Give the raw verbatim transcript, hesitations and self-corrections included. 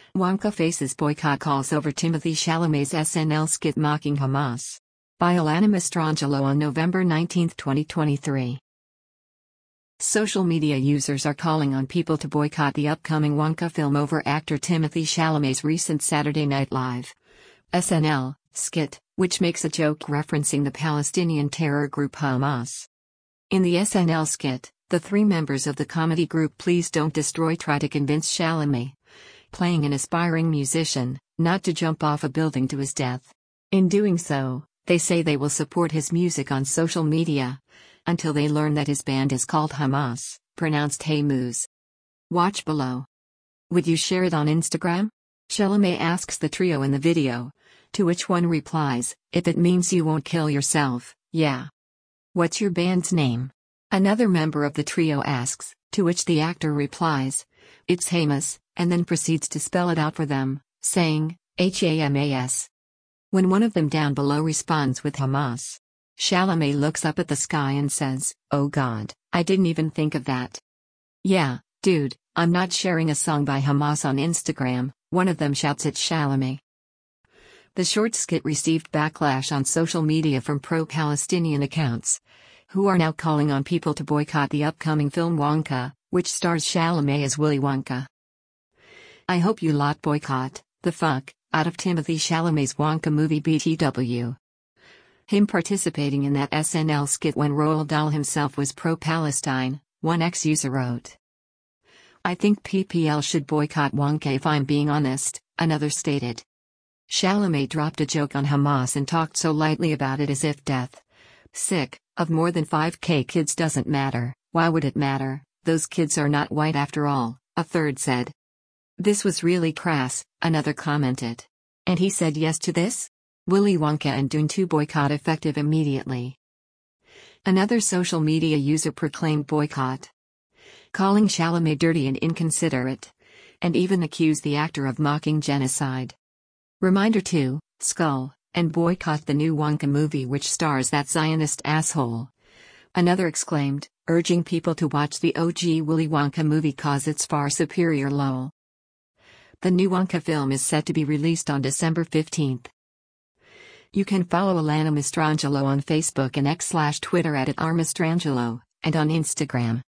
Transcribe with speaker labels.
Speaker 1: Wonka faces boycott calls over Timothée Chalamet's S N L skit mocking Hamas. By Alana Mastrangelo on November nineteenth, twenty twenty-three. Social media users are calling on people to boycott the upcoming Wonka film over actor Timothée Chalamet's recent Saturday Night Live S N L skit, which makes a joke referencing the Palestinian terror group Hamas. In the S N L skit, the three members of the comedy group Please Don't Destroy try to convince Chalamet, playing an aspiring musician, not to jump off a building to his death. In doing so, they say they will support his music on social media, until they learn that his band is called Hamas, pronounced Hamouz. Watch below. Would you share it on Instagram? Chalamet asks the trio in the video, to which one replies, if it means you won't kill yourself, yeah. What's your band's name? Another member of the trio asks, to which the actor replies, it's Hamas, and then proceeds to spell it out for them, saying, H A M A S. When one of them down below responds with Hamas, Chalamet looks up at the sky and says, oh God, I didn't even think of that. Yeah, dude, I'm not sharing a song by Hamas on Instagram, one of them shouts at Chalamet. The short skit received backlash on social media from pro-Palestinian accounts, who are now calling on people to boycott the upcoming film Wonka, which stars Chalamet as Willy Wonka. I hope you lot boycott the fuck out of Timothée Chalamet's Wonka movie B T W. Him participating in that S N L skit when Roald Dahl himself was pro-Palestine, one ex-user wrote. I think P P L should boycott Wonka if I'm being honest, another stated. Chalamet dropped a joke on Hamas and talked so lightly about it as if death, sick, of more than five K kids doesn't matter. Why would it matter? Those kids are not white after all, a third said. This was really crass, another commented. And he said yes to this? Willy Wonka and Dune two boycott effective immediately. Another social media user proclaimed boycott, calling Chalamet dirty and inconsiderate, and even accused the actor of mocking genocide. Reminder to skull and boycott the new Wonka movie which stars that Zionist asshole. Another exclaimed, urging people to watch the O G Willy Wonka movie cause it's far superior lol. The new Wonka film is set to be released on December fifteenth. You can follow Alana Mastrangelo on Facebook and X slash Twitter at, at r mastrangelo, and on Instagram.